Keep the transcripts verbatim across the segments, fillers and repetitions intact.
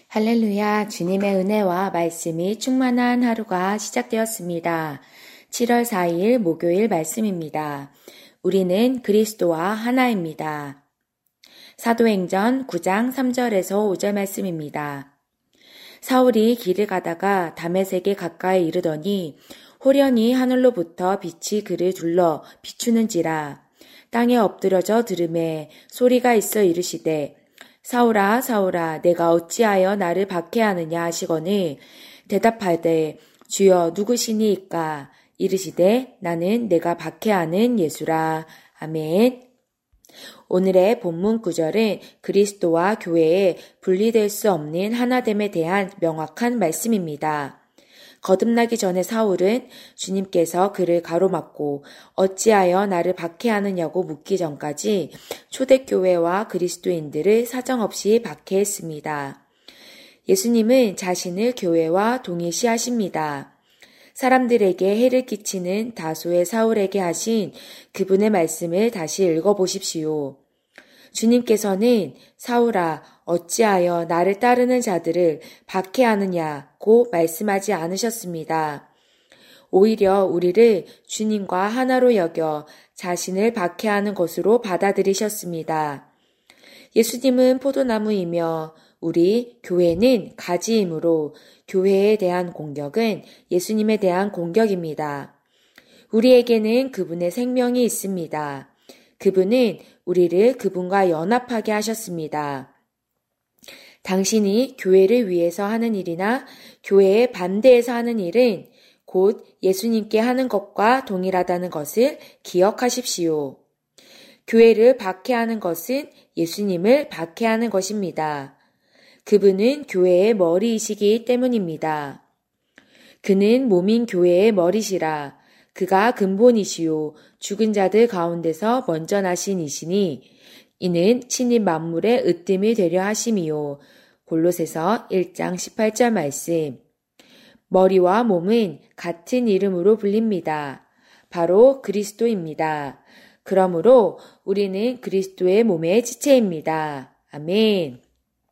할렐루야, 주님의 은혜와 말씀이 충만한 하루가 시작되었습니다. 칠월 사일 목요일 말씀입니다. 우리는 그리스도와 하나입니다. 사도행전 구장 삼절에서 오절 말씀입니다. 사울이 길을 가다가 다메섹에 가까이 이르더니 호련히 하늘로부터 빛이 그를 둘러 비추는지라. 땅에 엎드려져 들음에 소리가 있어 이르시되 사울아 사울아 내가 어찌하여 나를 박해하느냐 하시거늘 대답하되 주여 누구시니이까 이르시되 나는 내가 박해하는 예수라. 아멘. 오늘의 본문 구절은 그리스도와 교회에 분리될 수 없는 하나됨에 대한 명확한 말씀입니다. 거듭나기 전에 사울은 주님께서 그를 가로막고 어찌하여 나를 박해하느냐고 묻기 전까지 초대교회와 그리스도인들을 사정없이 박해했습니다. 예수님은 자신을 교회와 동일시하십니다. 사람들에게 해를 끼치는 다소의 사울에게 하신 그분의 말씀을 다시 읽어보십시오. 주님께서는 사울아 어찌하여 나를 따르는 자들을 박해하느냐고 말씀하지 않으셨습니다. 오히려 우리를 주님과 하나로 여겨 자신을 박해하는 것으로 받아들이셨습니다. 예수님은 포도나무이며 우리 교회는 가지이므로 교회에 대한 공격은 예수님에 대한 공격입니다. 우리에게는 그분의 생명이 있습니다. 그분은 우리를 그분과 연합하게 하셨습니다. 당신이 교회를 위해서 하는 일이나 교회에 반대해서 하는 일은 곧 예수님께 하는 것과 동일하다는 것을 기억하십시오. 교회를 박해하는 것은 예수님을 박해하는 것입니다. 그분은 교회의 머리이시기 때문입니다. 그는 몸인 교회의 머리시라. 그가 근본이시요 죽은 자들 가운데서 먼저 나신 이시니 이는 친히 만물의 으뜸이 되려 하심이요. 골로새서 일장 십팔절 말씀. 머리와 몸은 같은 이름으로 불립니다. 바로 그리스도입니다. 그러므로 우리는 그리스도의 몸의 지체입니다. 아멘.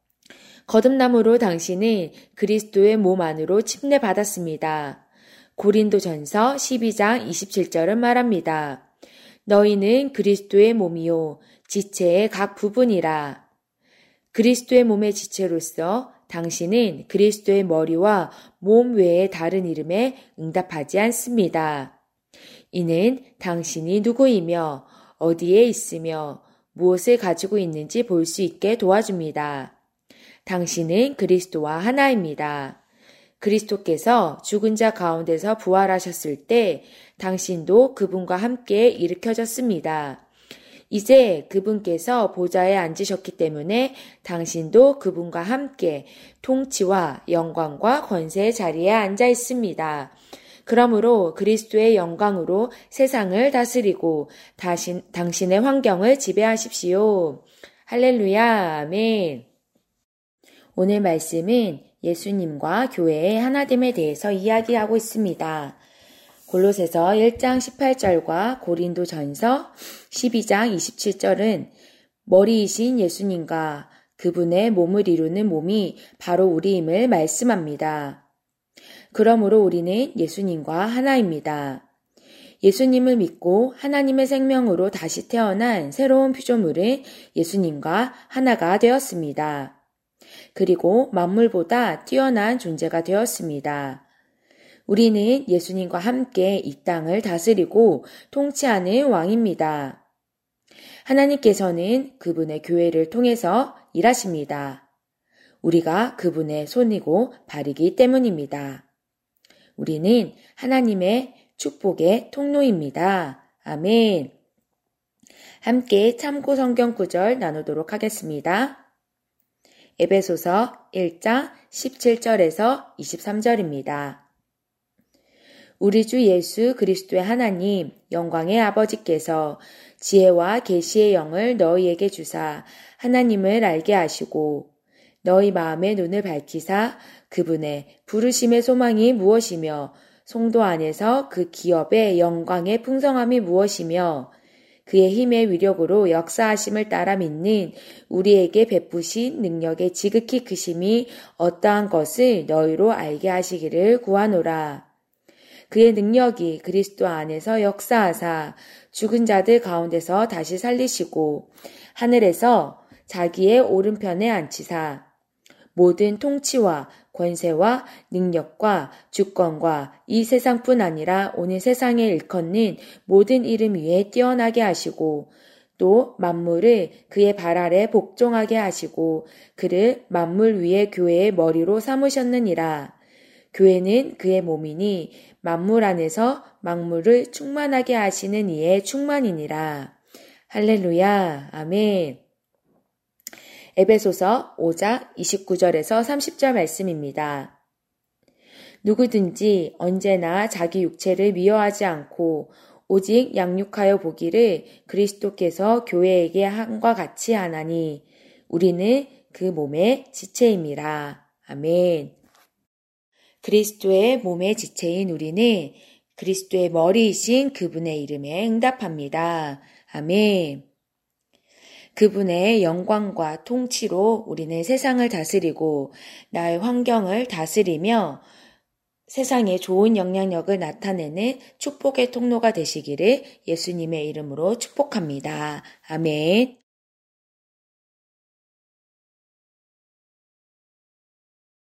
거듭남으로 당신은 그리스도의 몸 안으로 침례받았습니다. 고린도전서 십이장 이십칠절은 말합니다. 너희는 그리스도의 몸이요 지체의 각 부분이라. 그리스도의 몸의 지체로서 당신은 그리스도의 머리와 몸 외의 다른 이름에 응답하지 않습니다. 이는 당신이 누구이며 어디에 있으며 무엇을 가지고 있는지 볼 수 있게 도와줍니다. 당신은 그리스도와 하나입니다. 그리스도께서 죽은 자 가운데서 부활하셨을 때 당신도 그분과 함께 일으켜졌습니다. 이제 그분께서 보좌에 앉으셨기 때문에 당신도 그분과 함께 통치와 영광과 권세의 자리에 앉아 있습니다. 그러므로 그리스도의 영광으로 세상을 다스리고 다신, 당신의 환경을 지배하십시오. 할렐루야, 아멘. 오늘 말씀은 예수님과 교회의 하나됨에 대해서 이야기하고 있습니다. 골로새서 일장 십팔절과 고린도전서 십이장 이십칠절은 머리이신 예수님과 그분의 몸을 이루는 몸이 바로 우리임을 말씀합니다. 그러므로 우리는 예수님과 하나입니다. 예수님을 믿고 하나님의 생명으로 다시 태어난 새로운 피조물은 예수님과 하나가 되었습니다. 그리고 만물보다 뛰어난 존재가 되었습니다. 우리는 예수님과 함께 이 땅을 다스리고 통치하는 왕입니다. 하나님께서는 그분의 교회를 통해서 일하십니다. 우리가 그분의 손이고 발이기 때문입니다. 우리는 하나님의 축복의 통로입니다. 아멘. 함께 참고 성경 구절 나누도록 하겠습니다. 에베소서 일장 십칠절에서 이십삼절입니다. 우리 주 예수 그리스도의 하나님 영광의 아버지께서 지혜와 계시의 영을 너희에게 주사 하나님을 알게 하시고 너희 마음의 눈을 밝히사 그분의 부르심의 소망이 무엇이며 성도 안에서 그 기업의 영광의 풍성함이 무엇이며 그의 힘의 위력으로 역사하심을 따라 믿는 우리에게 베푸신 능력의 지극히 크심이 어떠한 것을 너희로 알게 하시기를 구하노라. 그의 능력이 그리스도 안에서 역사하사 죽은 자들 가운데서 다시 살리시고 하늘에서 자기의 오른편에 앉히사 모든 통치와 권세와 능력과 주권과 이 세상뿐 아니라 오늘 세상에 일컫는 모든 이름 위에 뛰어나게 하시고 또 만물을 그의 발 아래 복종하게 하시고 그를 만물 위의 교회의 머리로 삼으셨느니라. 교회는 그의 몸이니 만물 안에서 만물을 충만하게 하시는 이의 충만이니라. 할렐루야. 아멘. 에베소서 오 장 이십구 절에서 삼십 절 말씀입니다. 누구든지 언제나 자기 육체를 미워하지 않고 오직 양육하여 보기를 그리스도께서 교회에게 함과 같이 하나니 우리는 그 몸의 지체임이라. 아멘. 그리스도의 몸의 지체인 우리는 그리스도의 머리이신 그분의 이름에 응답합니다. 아멘. 그분의 영광과 통치로 우리는 세상을 다스리고 나의 환경을 다스리며 세상에 좋은 영향력을 나타내는 축복의 통로가 되시기를 예수님의 이름으로 축복합니다. 아멘.